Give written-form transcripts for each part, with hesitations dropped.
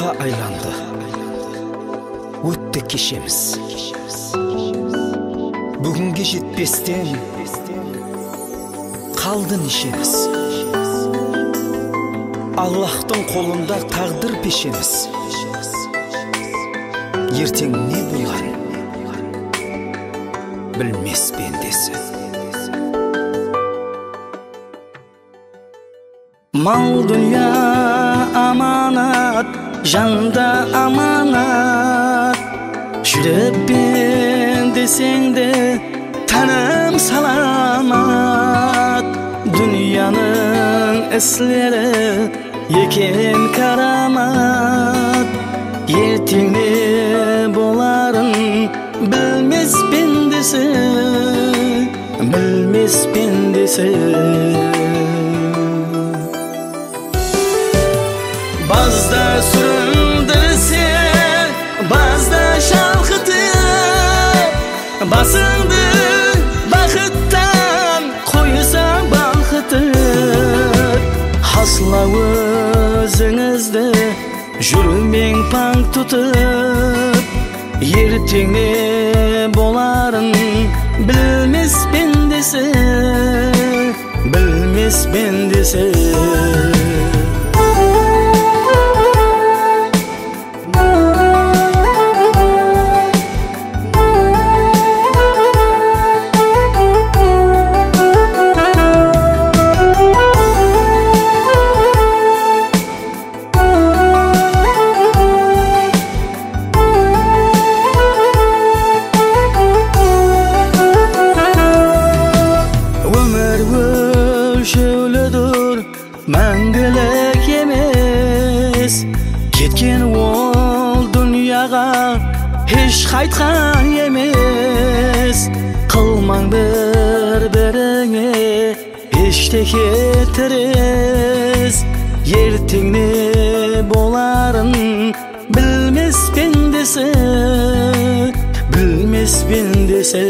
тарихқа айланды. Өтті кешеміз. Бүгінге жетпестен қалды нешеміз. Аллахтың қолында тағдыр пешеміз. Ертең не болған білмес пендесі. Мал дүния аманат, жанда аманат. Жүрек пендесең де таным саламат. Дүнияның іслері екен карамат. Ертең не боларын білмес пендесі, білмес пендесі. Bazda süründürse, bazda şalkıtır. Basındı bakıttan koysa balkıtır. Hasla özünüzde жүрмең паң тұтып. Ертең не боларын білмес пендесі, білмес пендесі. Мәңгілік емес, кеткен ол дүнияға еш қайтқан емес. Қылмаң бір-біріңе ештеке тірес. Ертең не боларын білмес пендесі, білмес пендесі.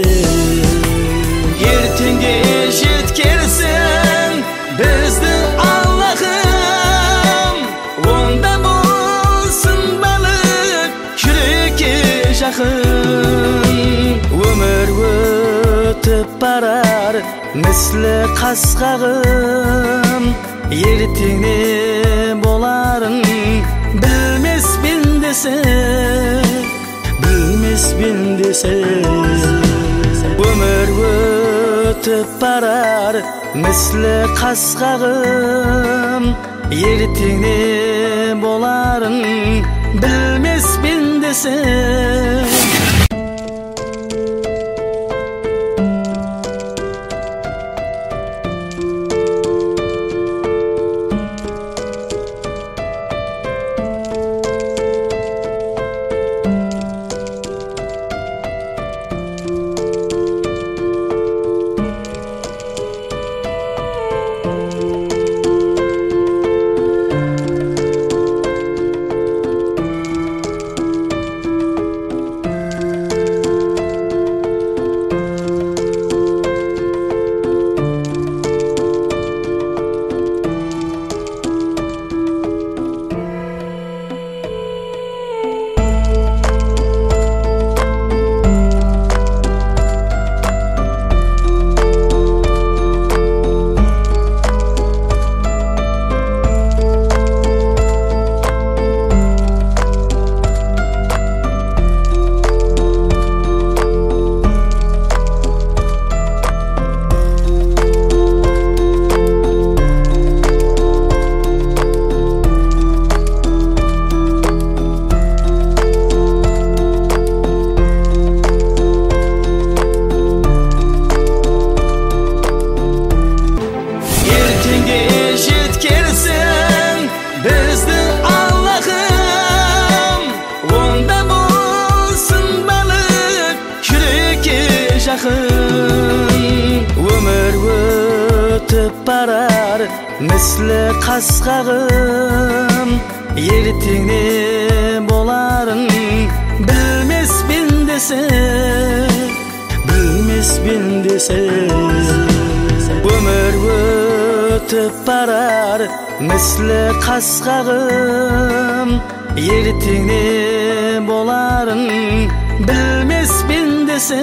Ертеңге жеткерсін бізді Allah'ım, onda болсын балық жүрекке жақын. Өмір өтіп барар міслі қасқағым. Ертең не боларын білмес пендесі, білмес пендесі. Өмір өтіп барар міслі қасқағым. Ертең не боларын білмес пендесі. Өмір өтіп барар міслі қасқағым. Ертең не боларын білмес пендесі, білмес пендесі. Өмір ötüp barar misli kasgağım ertini boların bilmesbin dese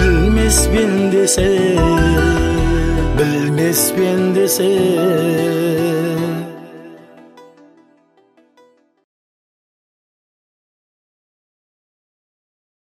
bilmesbin dese bilmesbin dese